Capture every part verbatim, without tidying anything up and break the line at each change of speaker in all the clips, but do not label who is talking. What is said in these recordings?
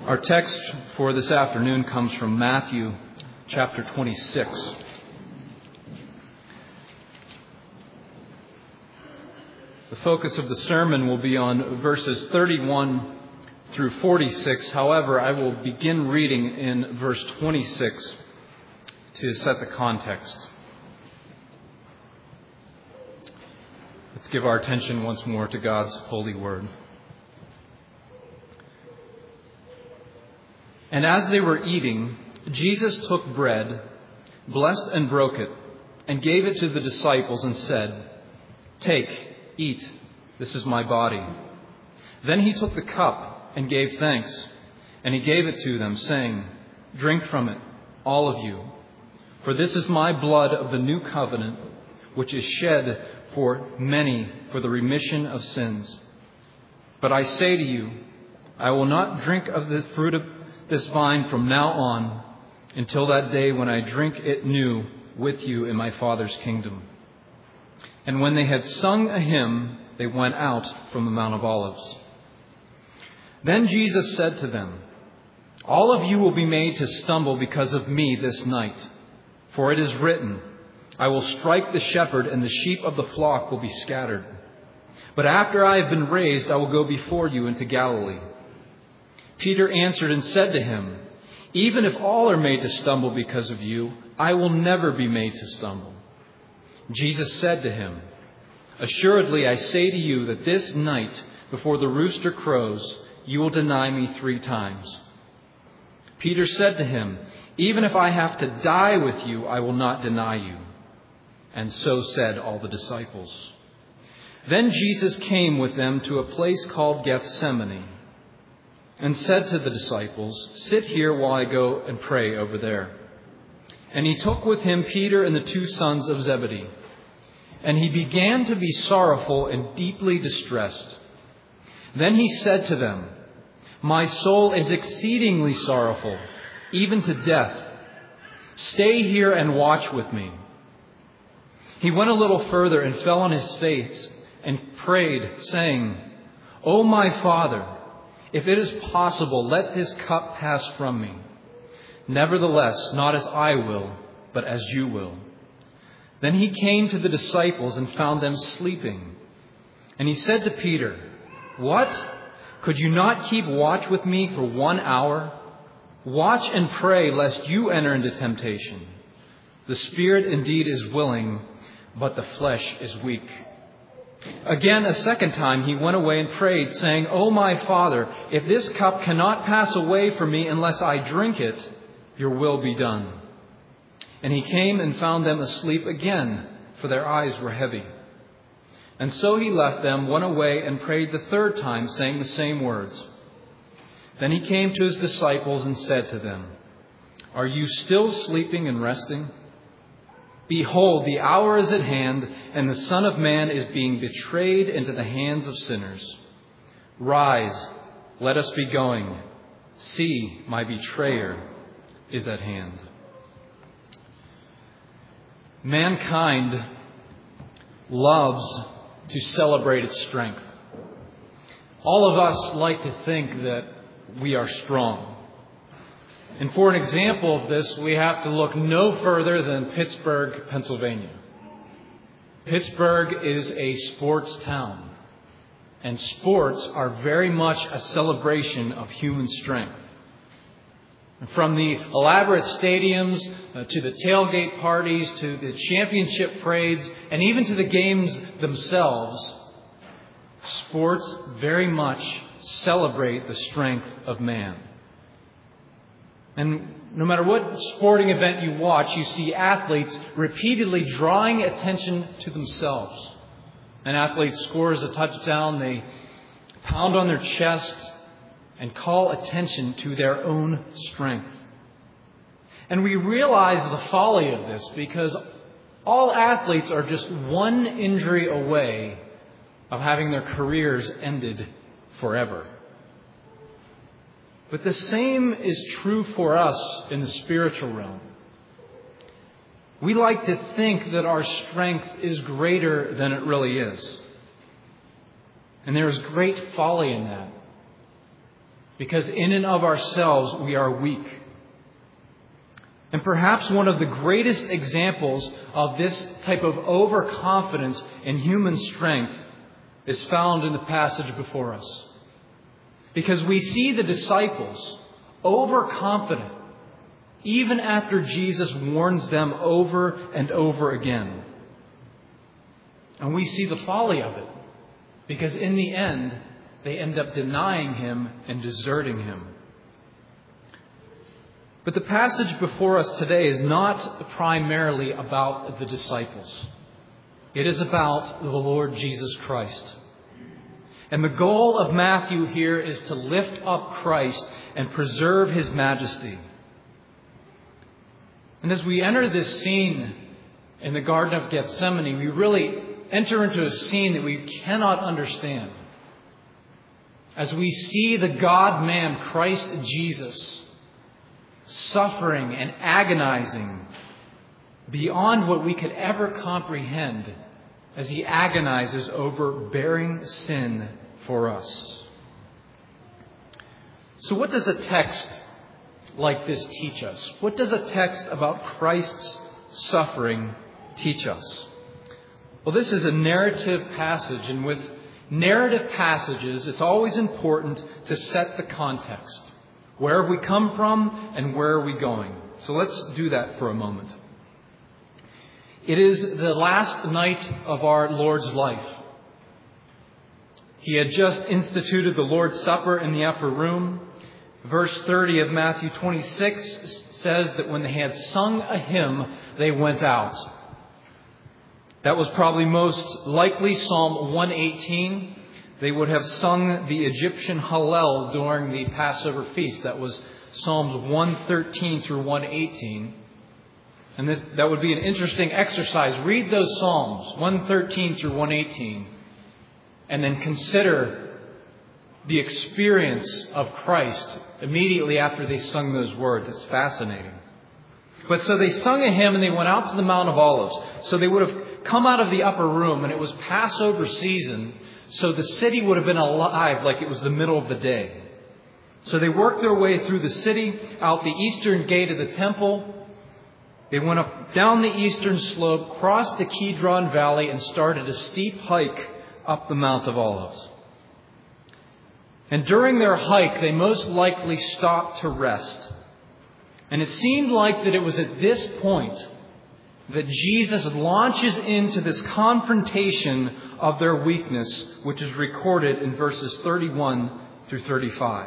Our text for this afternoon comes from Matthew chapter twenty-six. The focus of the sermon will be on verses thirty-one through forty-six. However, I will begin reading in verse twenty-six to set the context. Let's give our attention once more to God's holy word. And as they were eating, Jesus took bread, blessed and broke it, and gave it to the disciples and said, "Take, eat, this is my body." Then he took the cup and gave thanks, and he gave it to them, saying, "Drink from it, all of you, for this is my blood of the new covenant, which is shed for many for the remission of sins. But I say to you, I will not drink of the fruit of this vine from now on until that day when I drink it new with you in my Father's kingdom." And when they had sung a hymn, they went out from the Mount of Olives. Then Jesus said to them, "All of you will be made to stumble because of me this night. For it is written, I will strike the shepherd and the sheep of the flock will be scattered. But after I have been raised, I will go before you into Galilee." Peter answered and said to him, "Even if all are made to stumble because of you, I will never be made to stumble." Jesus said to him, "Assuredly, I say to you that this night, before the rooster crows, you will deny me three times." Peter said to him, "Even if I have to die with you, I will not deny you." And so said all the disciples. Then Jesus came with them to a place called Gethsemane, and said to the disciples, "Sit here while I go and pray over there." And he took with him Peter and the two sons of Zebedee. And he began to be sorrowful and deeply distressed. Then he said to them, "My soul is exceedingly sorrowful, even to death. Stay here and watch with me." He went a little further and fell on his face and prayed, saying, "O my Father, if it is possible, let this cup pass from me. Nevertheless, not as I will, but as you will." Then he came to the disciples and found them sleeping. And he said to Peter, "What? Could you not keep watch with me for one hour? Watch and pray lest you enter into temptation. The spirit indeed is willing, but the flesh is weak." Again, a second time, he went away and prayed, saying, "O my Father, if this cup cannot pass away from me unless I drink it, your will be done." And he came and found them asleep again, for their eyes were heavy. And so he left them, went away, and prayed the third time, saying the same words. Then he came to his disciples and said to them, "Are you still sleeping and resting? Behold, the hour is at hand, and the Son of Man is being betrayed into the hands of sinners. Rise, let us be going. See, my betrayer is at hand." Mankind loves to celebrate its strength. All of us like to think that we are strong. And for an example of this, we have to look no further than Pittsburgh, Pennsylvania. Pittsburgh is a sports town, and sports are very much a celebration of human strength. From the elaborate stadiums uh, to the tailgate parties to the championship parades and even to the games themselves, sports very much celebrate the strength of man. And no matter what sporting event you watch, you see athletes repeatedly drawing attention to themselves. An athlete scores a touchdown, they pound on their chest and call attention to their own strength. And we realize the folly of this because all athletes are just one injury away of having their careers ended forever. But the same is true for us in the spiritual realm. We like to think that our strength is greater than it really is. And there is great folly in that. because in and of ourselves we are weak. And perhaps one of the greatest examples of this type of overconfidence in human strength is found in the passage before us. Because we see the disciples overconfident even after Jesus warns them over and over again. And we see the folly of it, because in the end, they end up denying Him and deserting Him. But the passage before us today is not primarily about the disciples. It is about the Lord Jesus Christ. And the goal of Matthew here is to lift up Christ and preserve His majesty. And as we enter this scene in the Garden of Gethsemane, we really enter into a scene that we cannot understand. As we see the God-man, Christ Jesus, suffering and agonizing beyond what we could ever comprehend as He agonizes over bearing sin for us. So what does a text like this teach us? What does a text about Christ's suffering teach us? Well, this is a narrative passage, and with narrative passages, it's always important to set the context. Where have we come from and where are we going? So let's do that for a moment. It is the last night of our Lord's life. He had just instituted the Lord's Supper in the upper room. Verse thirty of Matthew twenty-six says that when they had sung a hymn, they went out. That was probably most likely Psalm one eighteen. They would have sung the Egyptian Hallel during the Passover feast. That was Psalms one thirteen through one eighteen. And this, that would be an interesting exercise. Read those Psalms, one thirteen through one eighteen, and then consider the experience of Christ immediately after they sung those words. It's fascinating. But so they sung a hymn and they went out to the Mount of Olives. So they would have come out of the upper room, and it was Passover season. So the city would have been alive like it was the middle of the day. So they worked their way through the city, out the eastern gate of the temple. They went up down the eastern slope, crossed the Kidron Valley, and started a steep hike up the Mount of Olives. And during their hike, they most likely stopped to rest. And it seemed like that it was at this point that Jesus launches into this confrontation of their weakness, which is recorded in verses thirty-one through thirty-five.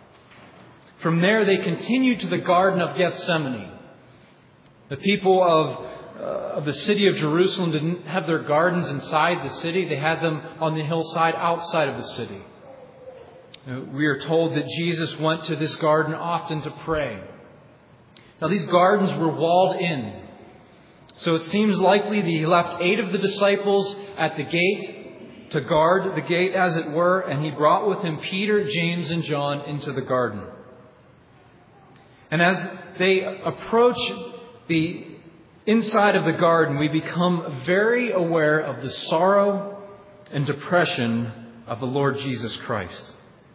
From there, they continue to the Garden of Gethsemane. The people of, uh, of the city of Jerusalem didn't have their gardens inside the city. They had them on the hillside outside of the city. Uh, we are told that Jesus went to this garden often to pray. Now, these gardens were walled in. So it seems likely that He left eight of the disciples at the gate to guard the gate, as it were, and He brought with Him Peter, James, and John into the garden. And as they approach the inside of the garden, we become very aware of the sorrow and depression of the Lord Jesus Christ.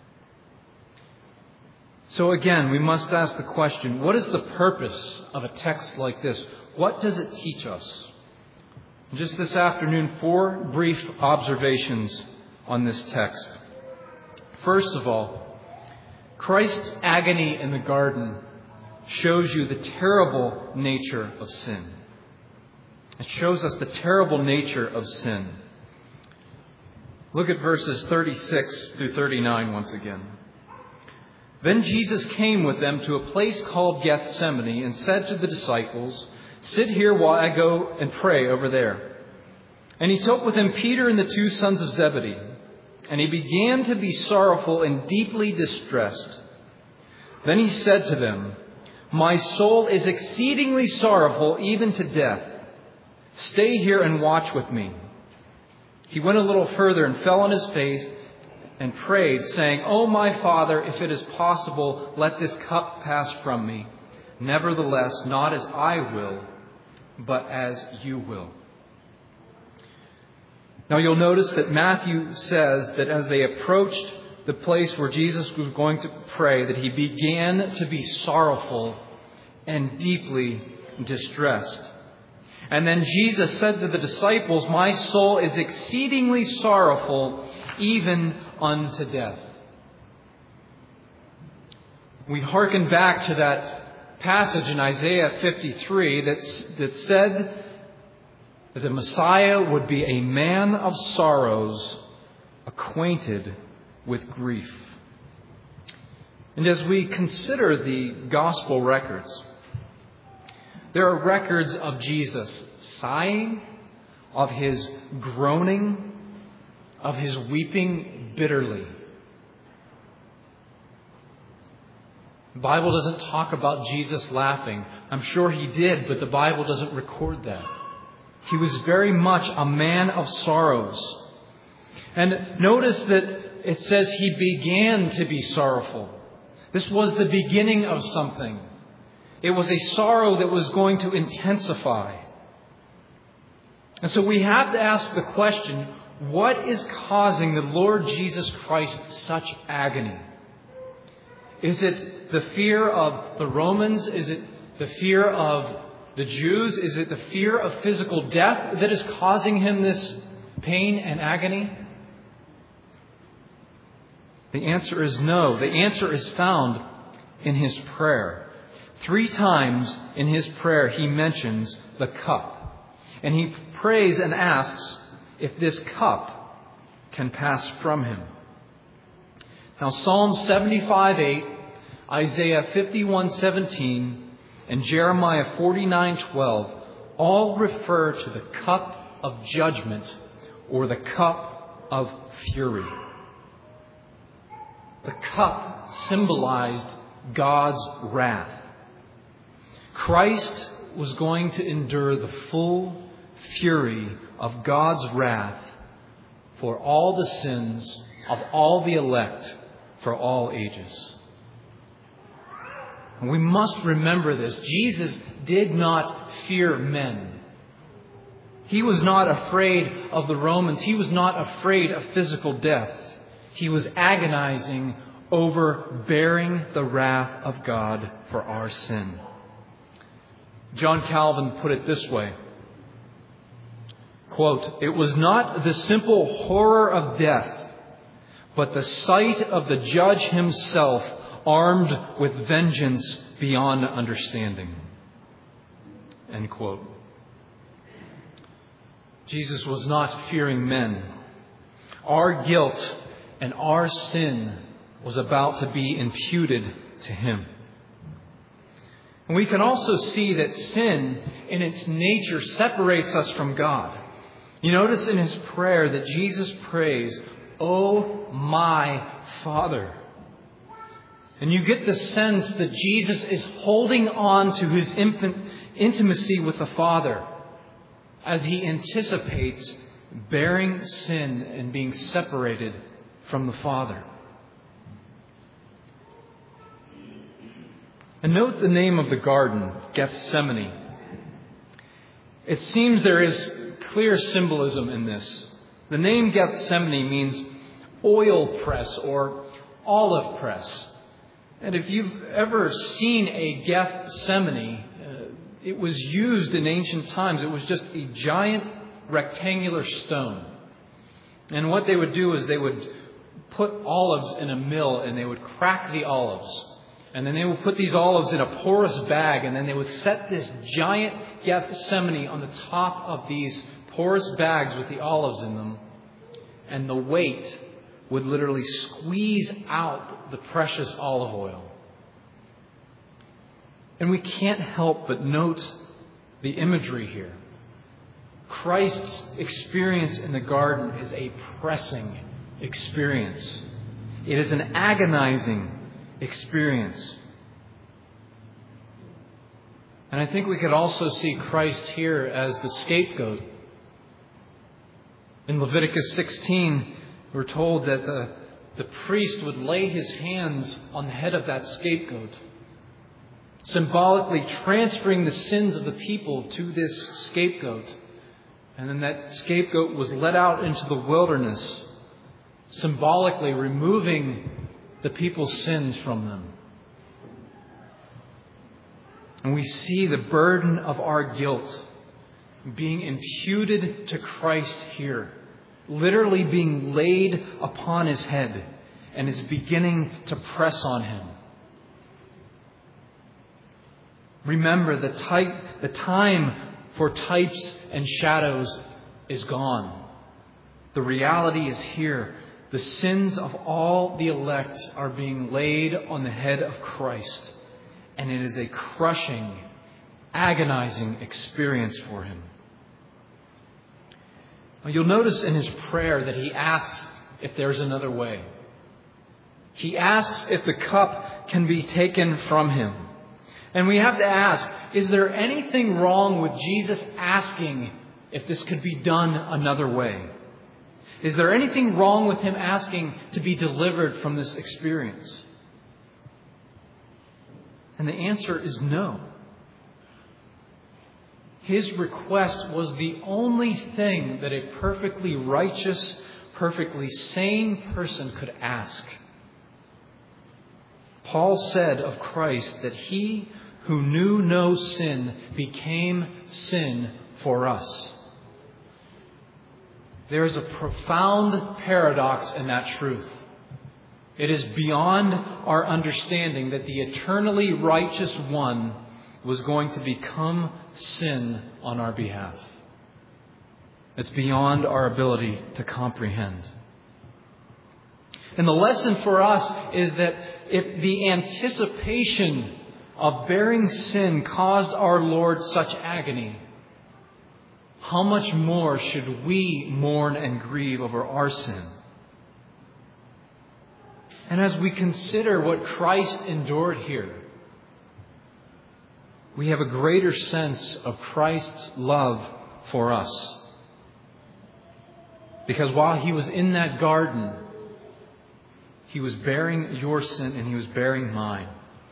So again, we must ask the question, what is the purpose of a text like this? What does it teach us? Just this afternoon, four brief observations on this text. First of all, Christ's agony in the garden shows you the terrible nature of sin. It shows us the terrible nature of sin. Look at verses thirty-six through thirty-nine once again. Then Jesus came with them to a place called Gethsemane and said to the disciples, "Sit here while I go and pray over there." And He took with Him Peter and the two sons of Zebedee. And He began to be sorrowful and deeply distressed. Then He said to them, "My soul is exceedingly sorrowful, even to death. Stay here and watch with me." He went a little further and fell on His face and prayed, saying, "O my Father, if it is possible, let this cup pass from me. Nevertheless, not as I will, but as You will." Now you'll notice that Matthew says that as they approached the place where Jesus was going to pray, that he began to be sorrowful and deeply distressed. And then Jesus said to the disciples, "My soul is exceedingly sorrowful, even unto death." We hearken back to that passage in Isaiah fifty-three that's, that said that the Messiah would be a man of sorrows, acquainted with grief. And as we consider the gospel records, there are records of Jesus sighing, of his groaning, of his weeping bitterly. The Bible doesn't talk about Jesus laughing. I'm sure he did, but the Bible doesn't record that. He was very much a man of sorrows. And notice that it says he began to be sorrowful. This was the beginning of something. It was a sorrow that was going to intensify. And so we have to ask the question, what is causing the Lord Jesus Christ such agony? Is it the fear of the Romans? Is it the fear of the Jews? Is it the fear of physical death that is causing him this pain and agony? The answer is no. The answer is found in his prayer. Three times in his prayer he mentions the cup. And he prays and asks if this cup can pass from him. Now Psalm seventy-five eight, Isaiah fifty-one seventeen, and Jeremiah forty-nine twelve all refer to the cup of judgment or the cup of fury. The cup symbolized God's wrath. Christ was going to endure the full fury of God's wrath for all the sins of all the elect for all ages. And we must remember this. Jesus did not fear men. He was not afraid of the Romans. He was not afraid of physical death. He was agonizing over bearing the wrath of God for our sin. John Calvin put it this way, quote, "It was not the simple horror of death, but the sight of the judge himself armed with vengeance beyond understanding." End quote. Jesus was not fearing men. Our guilt and our sin was about to be imputed to him. And we can also see that sin in its nature separates us from God. You notice in his prayer that Jesus prays, "Oh my Father." And you get the sense that Jesus is holding on to his infant intimacy with the Father as he anticipates bearing sin and being separated from the Father. And note the name of the garden, Gethsemane. It seems there is clear symbolism in this. The name Gethsemane means oil press or olive press. And if you've ever seen a Gethsemane, uh, it was used in ancient times. It was just a giant rectangular stone. And what they would do is they would put olives in a mill and they would crack the olives. And then they would put these olives in a porous bag, and then they would set this giant Gethsemane on the top of these porous bags with the olives in them. And the weight would literally squeeze out the precious olive oil. And we can't help but note the imagery here. Christ's experience in the garden is a pressing experience. It is an agonizing experience. And I think we could also see Christ here as the scapegoat. In Leviticus sixteen, we're told that the, the priest would lay his hands on the head of that scapegoat, symbolically transferring the sins of the people to this scapegoat. And then that scapegoat was led out into the wilderness symbolically removing the people's sins from them. And we see the burden of our guilt being imputed to Christ here, literally being laid upon His head, and is beginning to press on Him. Remember, the type, the time for types and shadows is gone. The reality is here. The sins of all the elect are being laid on the head of Christ. And it is a crushing, agonizing experience for Him. Now, you'll notice in His prayer that He asks if there's another way. He asks if the cup can be taken from Him. And we have to ask, is there anything wrong with Jesus asking if this could be done another way? Is there anything wrong with Him asking to be delivered from this experience? And the answer is no. His request was the only thing that a perfectly righteous, perfectly sane person could ask. Paul said of Christ that He who knew no sin became sin for us. There is a profound paradox in that truth. It is beyond our understanding that the eternally righteous one was going to become sin on our behalf. It's beyond our ability to comprehend. And the lesson for us is that if the anticipation of bearing sin caused our Lord such agony, how much more should we mourn and grieve over our sin? And as we consider what Christ endured here, we have a greater sense of Christ's love for us. Because while He was in that garden, He was bearing your sin and He was bearing mine.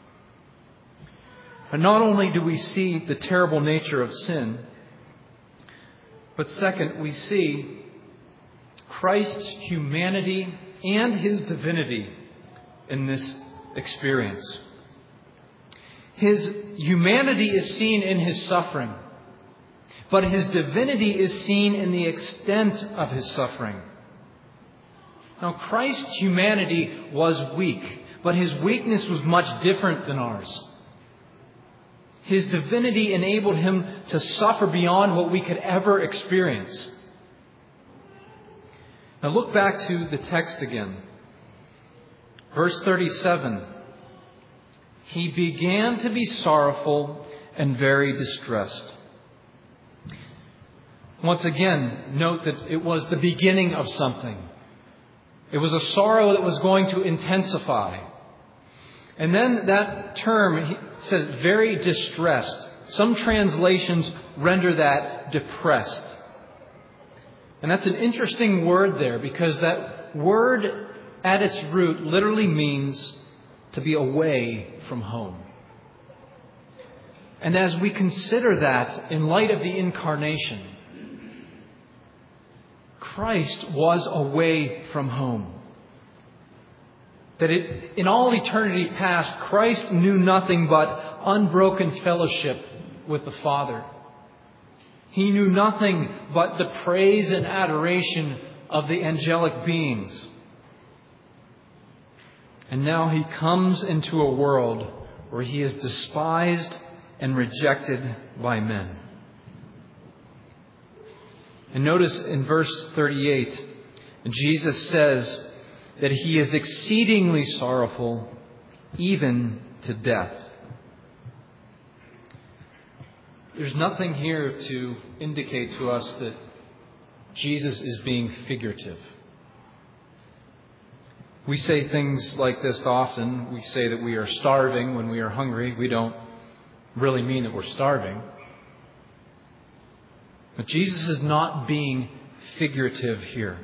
And not only do we see the terrible nature of sin, but second, we see Christ's humanity and His divinity in this experience. His humanity is seen in His suffering, but His divinity is seen in the extent of His suffering. Now, Christ's humanity was weak, but His weakness was much different than ours. His divinity enabled Him to suffer beyond what we could ever experience. Now look back to the text again. Verse thirty-seven. He began to be sorrowful and very distressed. Once again, note that it was the beginning of something. It was a sorrow that was going to intensify. And then that term says very distressed. Some translations render that depressed. And that's an interesting word there, because that word at its root literally means to be away from home. And as we consider that in light of the incarnation, Christ was away from home. That it, in all eternity past, Christ knew nothing but unbroken fellowship with the Father. He knew nothing but the praise and adoration of the angelic beings. And now He comes into a world where He is despised and rejected by men. And notice in verse thirty-eight, Jesus says that He is exceedingly sorrowful, even to death. There's nothing here to indicate to us that Jesus is being figurative. We say things like this often. We say that we are starving when we are hungry. We don't really mean that we're starving. But Jesus is not being figurative here.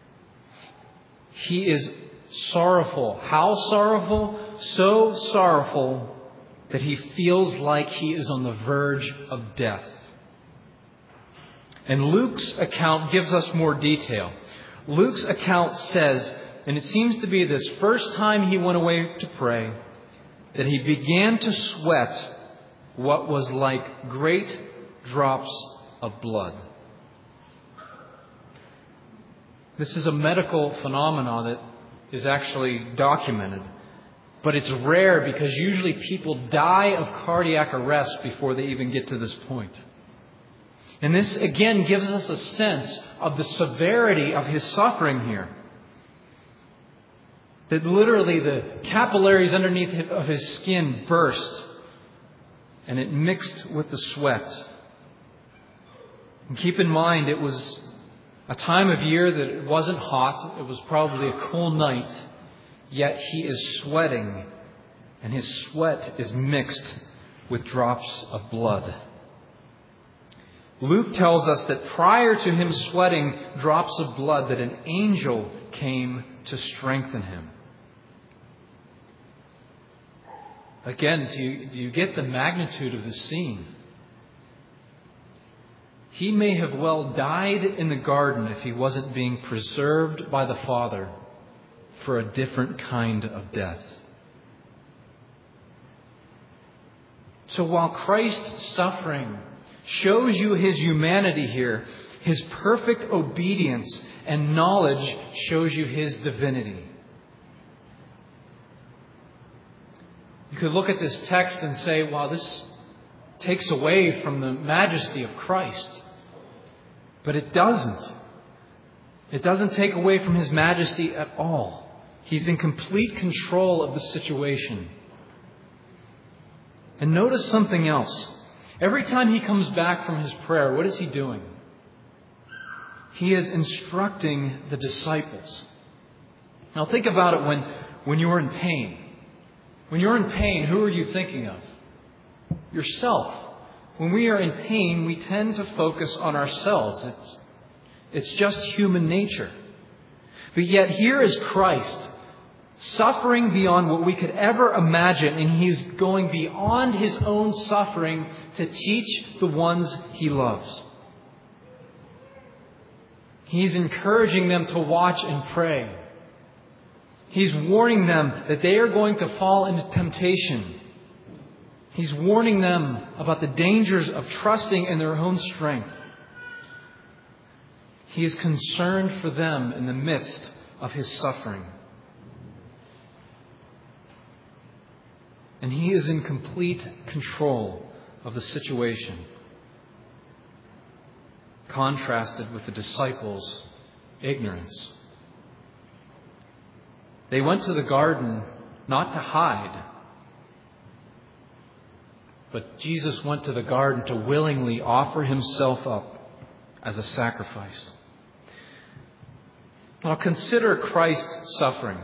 He is sorrowful. How sorrowful? So sorrowful that He feels like He is on the verge of death. And Luke's account gives us more detail. Luke's account says, and it seems to be this first time he went away to pray, that he began to sweat what was like great drops of blood. This is a medical phenomenon that is actually documented. But it's rare because usually people die of cardiac arrest before they even get to this point. And this again gives us a sense of the severity of his suffering here. That literally the capillaries underneath of his skin burst and it mixed with the sweat. And keep in mind, it was a time of year that it wasn't hot. It was probably a cool night. Yet he is sweating, and his sweat is mixed with drops of blood. Luke tells us that prior to him sweating drops of blood, that an angel came to strengthen him. Again, do you, do you get the magnitude of the scene? He may have well died in the garden if he wasn't being preserved by the Father for a different kind of death. So while Christ's suffering shows you his humanity here, his perfect obedience and knowledge shows you his divinity. You could look at this text and say, wow, this takes away from the majesty of Christ. But it doesn't. It doesn't take away from his majesty at all. He's in complete control of the situation. And notice something else. Every time he comes back from his prayer, what is he doing? He is instructing the disciples. Now think about it when, when you're in pain. When you're in pain, who are you thinking of? Yourself. When we are in pain, we tend to focus on ourselves. It's, it's just human nature. But yet here is Christ, suffering beyond what we could ever imagine, and He's going beyond His own suffering to teach the ones He loves. He's encouraging them to watch and pray. He's warning them that they are going to fall into temptation. He's warning them about the dangers of trusting in their own strength. He is concerned for them in the midst of His suffering. And He is in complete control of the situation, contrasted with the disciples' ignorance. They went to the garden not to hide, but Jesus went to the garden to willingly offer Himself up as a sacrifice. Now consider Christ's suffering.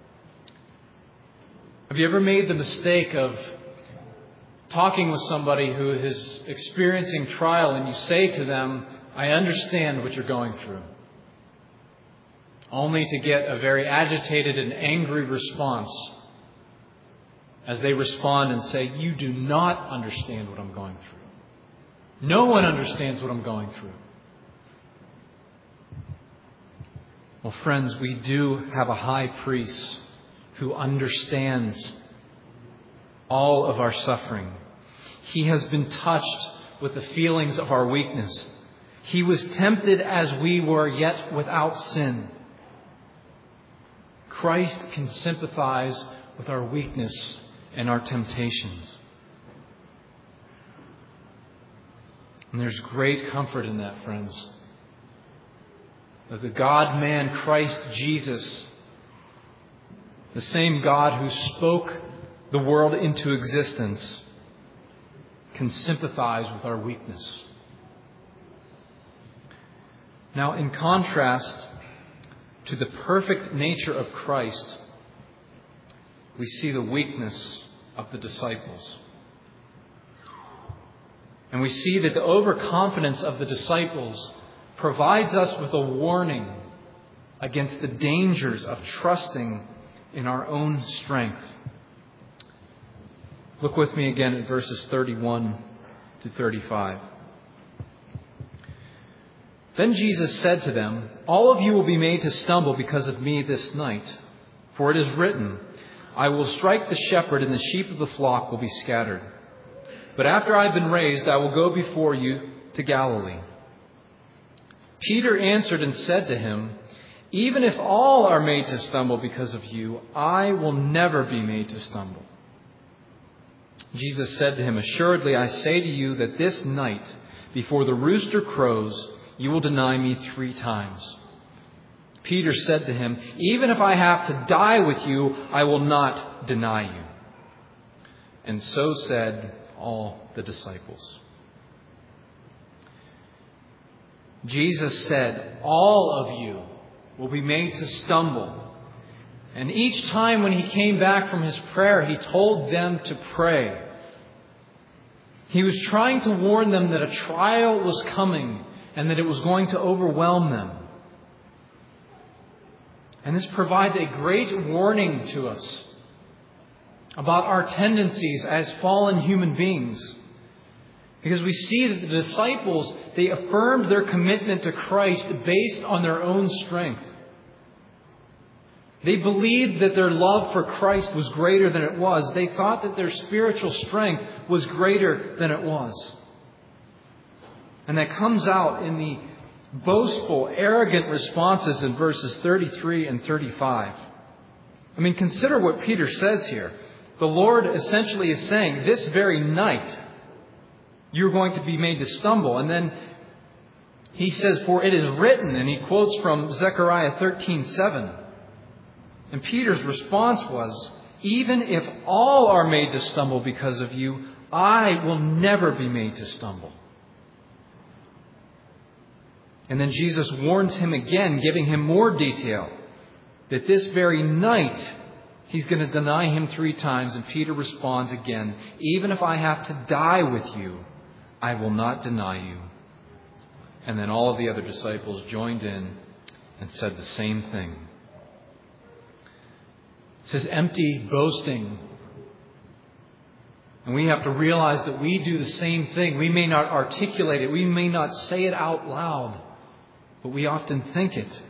Have you ever made the mistake of talking with somebody who is experiencing trial and you say to them, I understand what you're going through, only to get a very agitated and angry response as they respond and say, you do not understand what I'm going through. No one understands what I'm going through. Well, friends, we do have a high priest who understands all of our suffering. He has been touched with the feelings of our weakness. He was tempted as we were, yet without sin. Christ can sympathize with our weakness and our temptations. And there's great comfort in that, friends. That the God-man Christ Jesus, the same God who spoke the world into existence, can sympathize with our weakness. Now, in contrast to the perfect nature of Christ, we see the weakness of the disciples. And we see that the overconfidence of the disciples provides us with a warning against the dangers of trusting in our own strength. Look with me again at verses thirty-one to thirty-five. Then Jesus said to them, "All of you will be made to stumble because of me this night. For it is written, 'I will strike the shepherd, and the sheep of the flock will be scattered.' But after I have been raised, I will go before you to Galilee." Peter answered and said to him, "Even if all are made to stumble because of you, I will never be made to stumble." Jesus said to him, "Assuredly, I say to you that this night, before the rooster crows, you will deny me three times." Peter said to him, "Even if I have to die with you, I will not deny you." And so said all the disciples. Jesus said, "All of you will be made to stumble." And each time when he came back from his prayer, he told them to pray. He was trying to warn them that a trial was coming and that it was going to overwhelm them. And this provides a great warning to us about our tendencies as fallen human beings. Because we see that the disciples, they affirmed their commitment to Christ based on their own strength. They believed that their love for Christ was greater than it was. They thought that their spiritual strength was greater than it was. And that comes out in the boastful, arrogant responses in verses thirty-three and thirty-five. I mean, consider what Peter says here. The Lord essentially is saying, this very night, you're going to be made to stumble. And then he says, "For it is written," and he quotes from Zechariah thirteen seven. And Peter's response was, "Even if all are made to stumble because of you, I will never be made to stumble." And then Jesus warns him again, giving him more detail, that this very night he's going to deny him three times. And Peter responds again, "Even if I have to die with you, I will not deny you." And then all of the other disciples joined in and said the same thing. This is empty boasting. And we have to realize that we do the same thing. We may not articulate it. We may not say it out loud. But we often think it.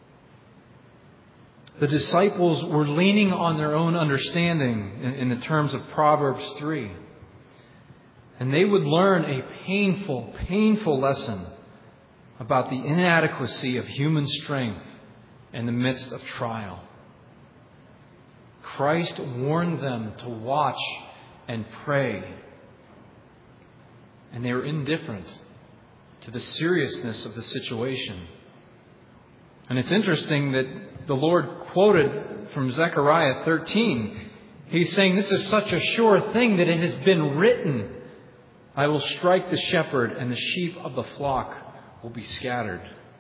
The disciples were leaning on their own understanding in, in the terms of Proverbs three. And they would learn a painful, painful lesson about the inadequacy of human strength in the midst of trial. Christ warned them to watch and pray. And they were indifferent to the seriousness of the situation. And it's interesting that the Lord quoted from Zechariah thirteen. He's saying this is such a sure thing that it has been written, "I will strike the shepherd, and the sheep of the flock will be scattered."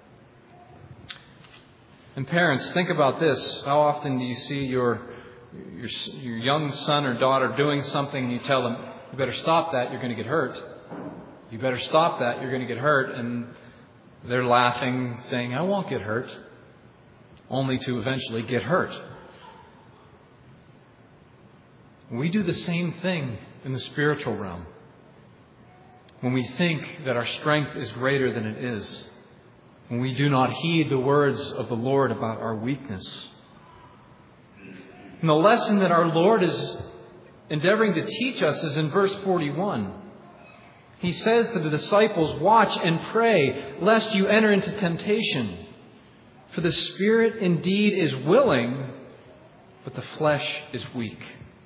And parents, think about this. How often do you see your, your, your young son or daughter doing something and you tell them, "You better stop that, you're going to get hurt. You better stop that, you're going to get hurt." And they're laughing, saying, "I won't get hurt," only to eventually get hurt. We do the same thing in the spiritual realm. When we think that our strength is greater than it is. When we do not heed the words of the Lord about our weakness. And the lesson that our Lord is endeavoring to teach us is in verse forty-one. He says to the disciples, "Watch and pray, lest you enter into temptation. For the spirit indeed is willing, but the flesh is weak."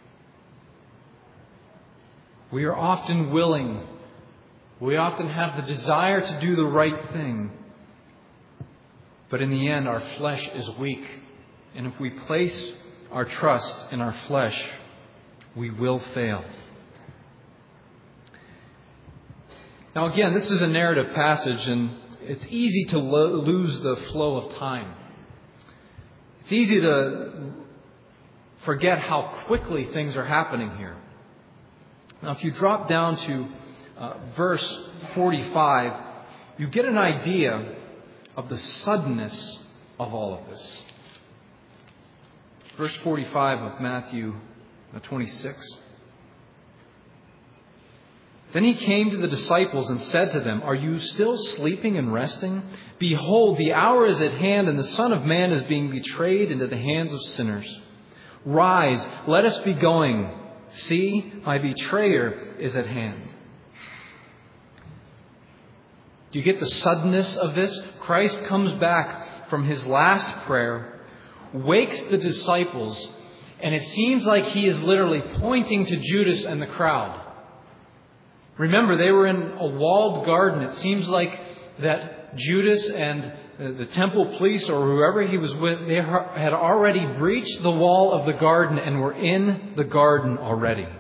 We are often willing. We often have the desire to do the right thing. But in the end, our flesh is weak. And if we place our trust in our flesh, we will fail. Now again, this is a narrative passage, and it's easy to lo- lose the flow of time. It's easy to forget how quickly things are happening here. Now if you drop down to uh, verse forty-five, you get an idea of the suddenness of all of this. Verse forty-five of Matthew twenty-six. Then he came to the disciples and said to them, "Are you still sleeping and resting? Behold, the hour is at hand, and the Son of Man is being betrayed into the hands of sinners. Rise, let us be going. See, my betrayer is at hand." Do you get the suddenness of this? Christ comes back from his last prayer, wakes the disciples, and it seems like he is literally pointing to Judas and the crowd. Remember, they were in a walled garden. It seems like that Judas and the temple police or whoever he was with, they had already breached the wall of the garden and were in the garden already.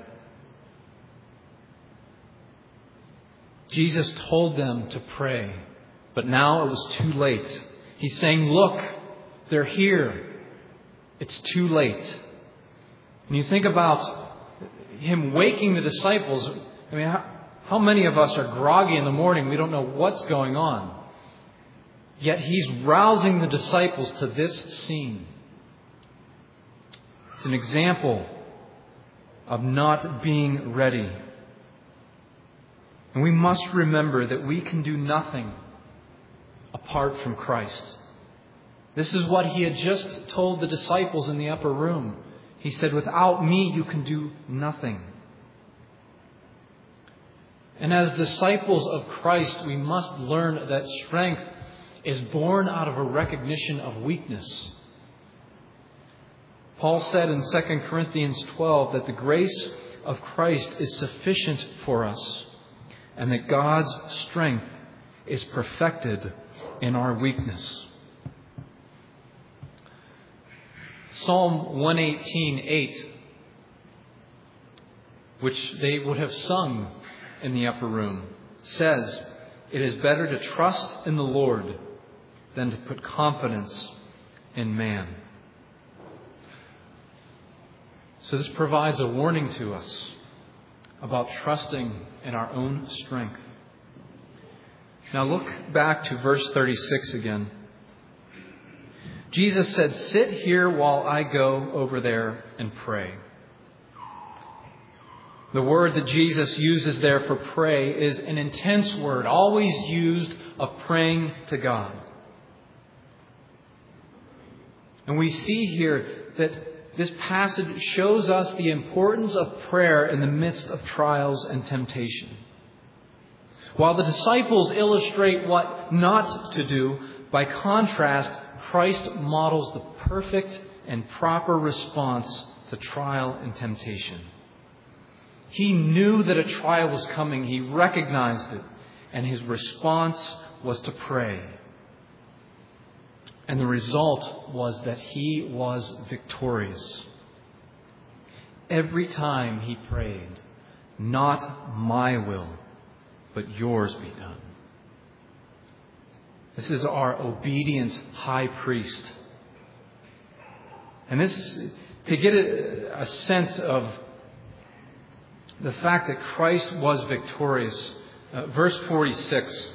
Jesus told them to pray, but now it was too late. He's saying, look, they're here. It's too late. And you think about him waking the disciples. I mean, how, how many of us are groggy in the morning? We don't know what's going on. Yet he's rousing the disciples to this scene. It's an example of not being ready. And we must remember that we can do nothing apart from Christ. This is what he had just told the disciples in the upper room. He said, "Without me, you can do nothing." And as disciples of Christ, we must learn that strength is born out of a recognition of weakness. Paul said in Second Corinthians twelve that the grace of Christ is sufficient for us, and that God's strength is perfected in our weakness. Psalm one eighteen eight, which they would have sung in the upper room, says, "It is better to trust in the Lord than to put confidence in man." So this provides a warning to us about trusting in our own strength. Now look back to verse thirty-six again. Jesus said, "Sit here while I go over there and pray." The word that Jesus uses there for pray is an intense word, always used of praying to God. And we see here that this passage shows us the importance of prayer in the midst of trials and temptation. While the disciples illustrate what not to do, by contrast, Christ models the perfect and proper response to trial and temptation. He knew that a trial was coming. He recognized it. And his response was to pray. And the result was that he was victorious. Every time he prayed, "Not my will, but yours be done." This is our obedient high priest. And this, to get a, a sense of the fact that Christ was victorious, uh, verse forty-six,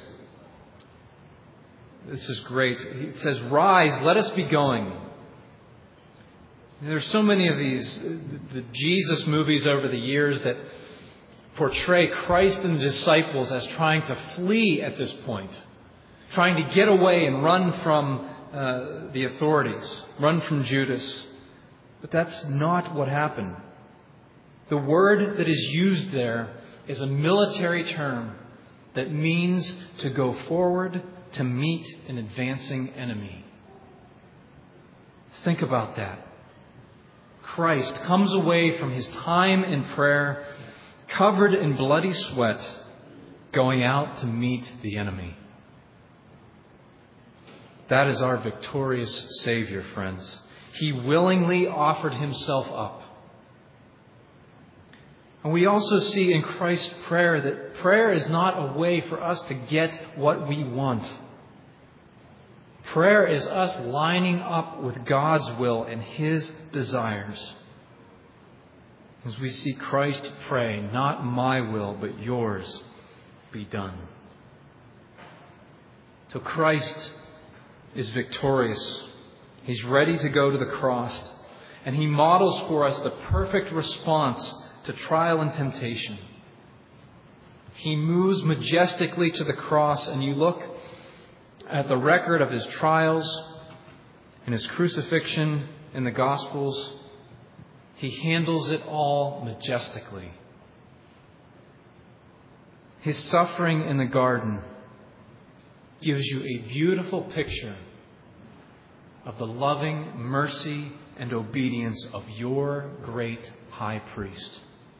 this is great. It says, "Rise, let us be going." There's so many of these the Jesus movies over the years that portray Christ and the disciples as trying to flee at this point, trying to get away and run from uh, the authorities, run from Judas. But that's not what happened. The word that is used there is a military term that means to go forward to meet an advancing enemy. Think about that. Christ comes away from his time in prayer, covered in bloody sweat, going out to meet the enemy. That is our victorious Savior, friends. He willingly offered himself up. And we also see in Christ's prayer that prayer is not a way for us to get what we want. Prayer is us lining up with God's will and his desires. As we see Christ pray, "Not my will, but yours be done." So Christ is victorious. He's ready to go to the cross. And he models for us the perfect response to trial and temptation. He moves majestically to the cross, and you look at the record of his trials and his crucifixion in the Gospels. He handles it all majestically. His suffering in the garden gives you a beautiful picture of the loving mercy and obedience of your great high priest.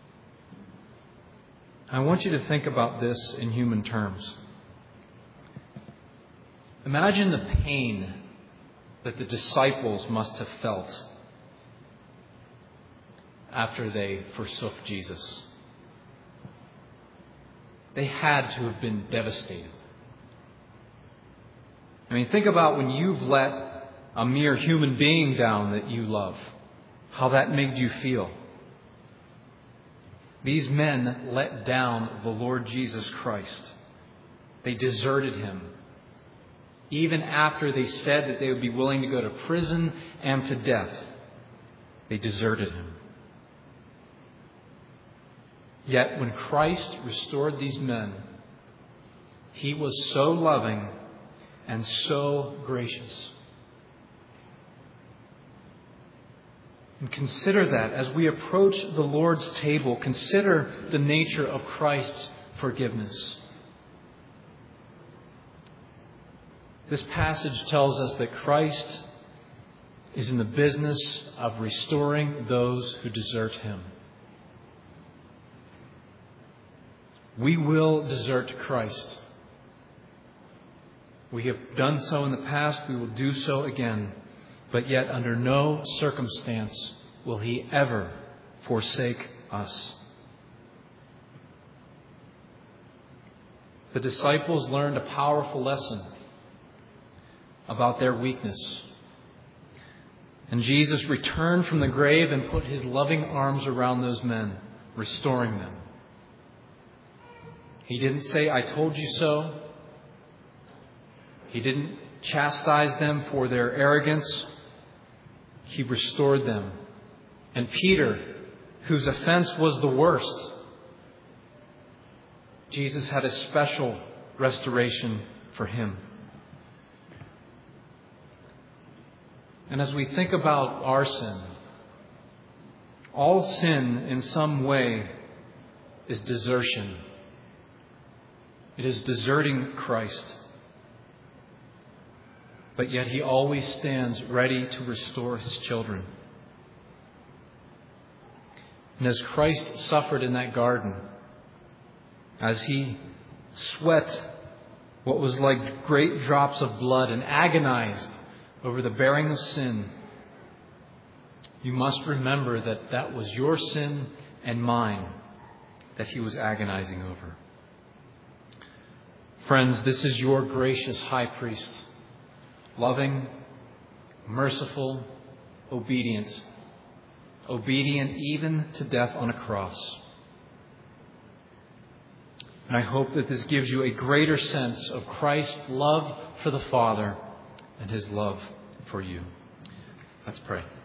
I want you to think about this in human terms. Imagine the pain that the disciples must have felt after they forsook Jesus. They had to have been devastated. I mean, think about when you've let a mere human being down that you love, how that made you feel. These men let down the Lord Jesus Christ. They deserted him. Even after they said that they would be willing to go to prison and to death, they deserted him. Yet when Christ restored these men, he was so loving and so gracious. And consider that as we approach the Lord's table, consider the nature of Christ's forgiveness. This passage tells us that Christ is in the business of restoring those who desert him. We will desert Christ. We have done so in the past. We will do so again. But yet under no circumstance will he ever forsake us. The disciples learned a powerful lesson about their weakness. And Jesus returned from the grave and put his loving arms around those men, restoring them. He didn't say, "I told you so." He didn't chastise them for their arrogance. He restored them. And Peter, whose offense was the worst, Jesus had a special restoration for him. And as we think about our sin, all sin in some way is desertion. It is deserting Christ. But yet he always stands ready to restore his children. And as Christ suffered in that garden, as he sweat what was like great drops of blood and agonized over the bearing of sin, you must remember that that was your sin and mine that he was agonizing over. Friends, this is your gracious high priest. Loving, merciful, obedient. Obedient even to death on a cross. And I hope that this gives you a greater sense of Christ's love for the Father and his love for you. Let's pray.